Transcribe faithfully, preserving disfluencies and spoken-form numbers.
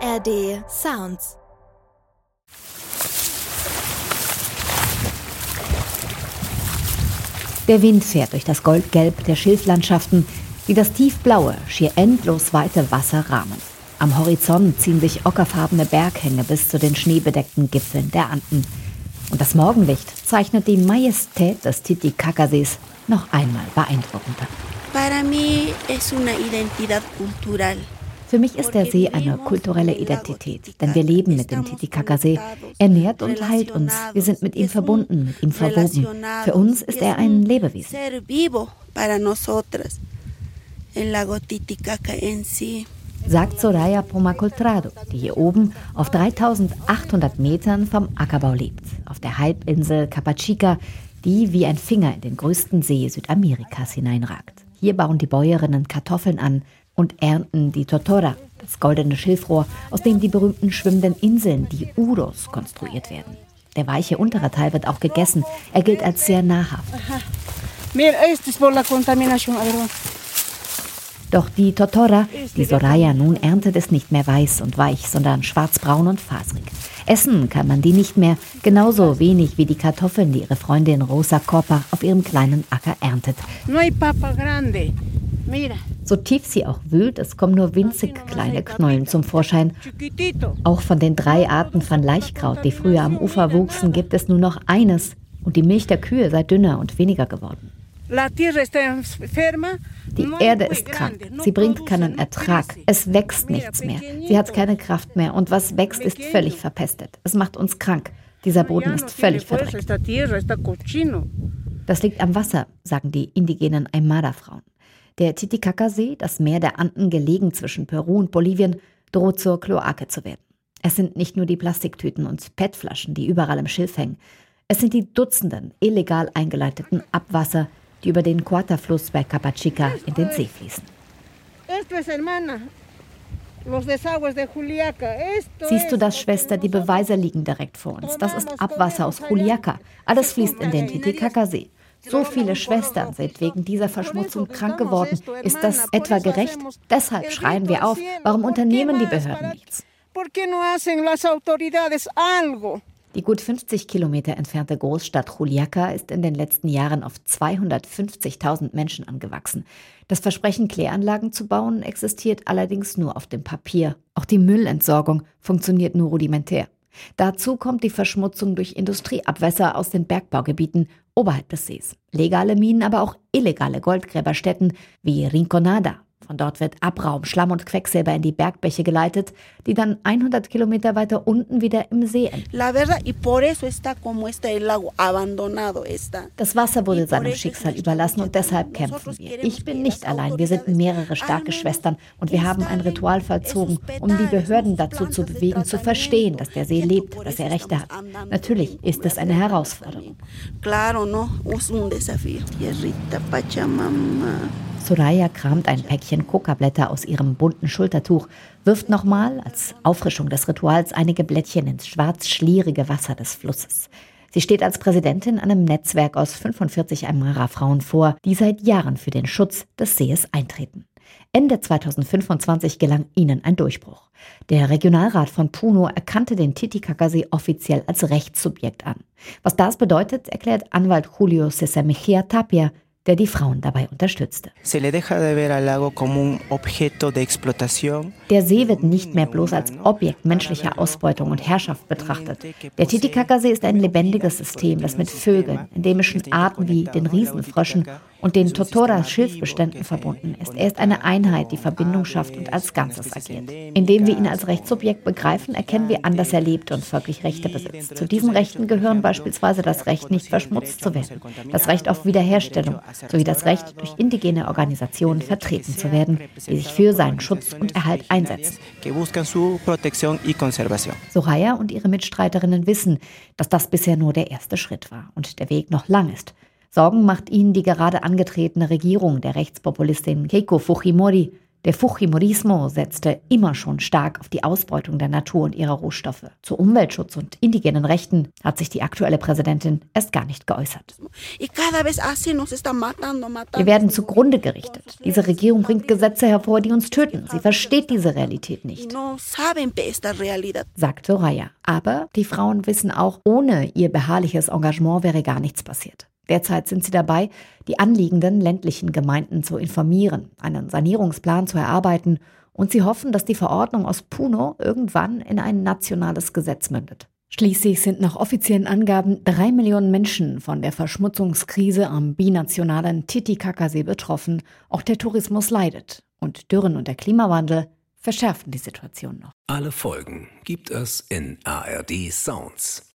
R D Sounds. Der Wind fährt durch das Goldgelb der Schilflandschaften, die das tiefblaue, schier endlos weite Wasser rahmen. Am Horizont ziehen sich ockerfarbene Berghänge bis zu den schneebedeckten Gipfeln der Anden. Und das Morgenlicht zeichnet die Majestät des Titicacasees noch einmal beeindruckender. Para mí es una identidad cultural. Für mich ist der See eine kulturelle Identität, denn wir leben mit dem Titicacasee. Er nährt und heilt uns. Wir sind mit ihm verbunden, mit ihm verwoben. Für uns ist er ein Lebewesen. Sagt Soraya Poma-Coltrado, die hier oben auf dreitausendachthundert Metern vom Ackerbau lebt, auf der Halbinsel Capachica, die wie ein Finger in den größten See Südamerikas hineinragt. Hier bauen die Bäuerinnen Kartoffeln an und ernten die Totora, das goldene Schilfrohr, aus dem die berühmten schwimmenden Inseln, die Uros, konstruiert werden. Der weiche untere Teil wird auch gegessen. Er gilt als sehr nahrhaft. Doch die Totora, die Soraya nun erntet, ist nicht mehr weiß und weich, sondern schwarzbraun und faserig. Essen kann man die nicht mehr, genauso wenig wie die Kartoffeln, die ihre Freundin Rosa Corpa auf ihrem kleinen Acker erntet. No hay papa grande. Mira. So tief sie auch wühlt, es kommen nur winzig kleine Knollen zum Vorschein. Auch von den drei Arten von Laichkraut, die früher am Ufer wuchsen, gibt es nur noch eines. Und die Milch der Kühe sei dünner und weniger geworden. Die Erde ist krank. Sie bringt keinen Ertrag. Es wächst nichts mehr. Sie hat keine Kraft mehr. Und was wächst, ist völlig verpestet. Es macht uns krank. Dieser Boden ist völlig verdreckt. Das liegt am Wasser, sagen die indigenen Aymara-Frauen. Der Titicacasee, das Meer der Anden gelegen zwischen Peru und Bolivien, droht zur Kloake zu werden. Es sind nicht nur die Plastiktüten und P E T-Flaschen, die überall im Schilf hängen. Es sind die Dutzenden illegal eingeleiteten Abwasser, die über den Coata-Fluss bei Capachica in den See fließen. Siehst du das, Schwester? Die Beweise liegen direkt vor uns. Das ist Abwasser aus Juliaca. Alles fließt in den Titicacasee. So viele Schwestern sind wegen dieser Verschmutzung krank geworden. Ist das etwa gerecht? Deshalb schreien wir auf. Warum unternehmen die Behörden nichts? Die gut fünfzig Kilometer entfernte Großstadt Juliaca ist in den letzten Jahren auf zweihundertfünfzigtausend Menschen angewachsen. Das Versprechen, Kläranlagen zu bauen, existiert allerdings nur auf dem Papier. Auch die Müllentsorgung funktioniert nur rudimentär. Dazu kommt die Verschmutzung durch Industrieabwässer aus den Bergbaugebieten oberhalb des Sees. Legale Minen, aber auch illegale Goldgräberstätten wie Rinconada. Von dort wird Abraum, Schlamm und Quecksilber in die Bergbäche geleitet, die dann hundert Kilometer weiter unten wieder im See enden. Das Wasser wurde seinem Schicksal überlassen und deshalb kämpfen wir. Ich bin nicht allein, wir sind mehrere starke Schwestern und wir haben ein Ritual vollzogen, um die Behörden dazu zu bewegen, zu verstehen, dass der See lebt, dass er Rechte hat. Natürlich ist es eine Herausforderung. Soraya kramt ein Päckchen Kokablätter aus ihrem bunten Schultertuch, wirft nochmal, als Auffrischung des Rituals, einige Blättchen ins schwarz-schlierige Wasser des Flusses. Sie steht als Präsidentin einem Netzwerk aus fünfundvierzig Aymara-Frauen vor, die seit Jahren für den Schutz des Sees eintreten. Ende zweitausendfünfundzwanzig gelang ihnen ein Durchbruch. Der Regionalrat von Puno erkannte den Titicacasee offiziell als Rechtssubjekt an. Was das bedeutet, erklärt Anwalt Julio César Mejía Tapia, der die Frauen dabei unterstützte. Der See wird nicht mehr bloß als Objekt menschlicher Ausbeutung und Herrschaft betrachtet. Der Titicacasee ist ein lebendiges System, das mit Vögeln, endemischen Arten wie den Riesenfröschen und den Totora-Schilfbeständen verbunden ist. Er ist eine Einheit, die Verbindung schafft und als Ganzes agiert. Indem wir ihn als Rechtssubjekt begreifen, erkennen wir an, dass er lebt und folglich Rechte besitzt. Zu diesen Rechten gehören beispielsweise das Recht, nicht verschmutzt zu werden, das Recht auf Wiederherstellung sowie das Recht, durch indigene Organisationen vertreten zu werden, die sich für seinen Schutz und Erhalt einsetzen. Soraya und ihre Mitstreiterinnen wissen, dass das bisher nur der erste Schritt war und der Weg noch lang ist. Sorgen macht ihnen die gerade angetretene Regierung der Rechtspopulistin Keiko Fujimori, Der Fujimorismo setzte immer schon stark auf die Ausbeutung der Natur und ihrer Rohstoffe. Zu Umweltschutz und indigenen Rechten hat sich die aktuelle Präsidentin erst gar nicht geäußert. Wir werden zugrunde gerichtet. Diese Regierung bringt Gesetze hervor, die uns töten. Sie versteht diese Realität nicht, sagt Soraya. Aber die Frauen wissen auch, ohne ihr beharrliches Engagement wäre gar nichts passiert. Derzeit sind sie dabei, die anliegenden ländlichen Gemeinden zu informieren, einen Sanierungsplan zu erarbeiten und sie hoffen, dass die Verordnung aus Puno irgendwann in ein nationales Gesetz mündet. Schließlich sind nach offiziellen Angaben drei Millionen Menschen von der Verschmutzungskrise am binationalen Titicacasee betroffen. Auch der Tourismus leidet. Und Dürren und der Klimawandel verschärfen die Situation noch. Alle Folgen gibt es in A R D Sounds.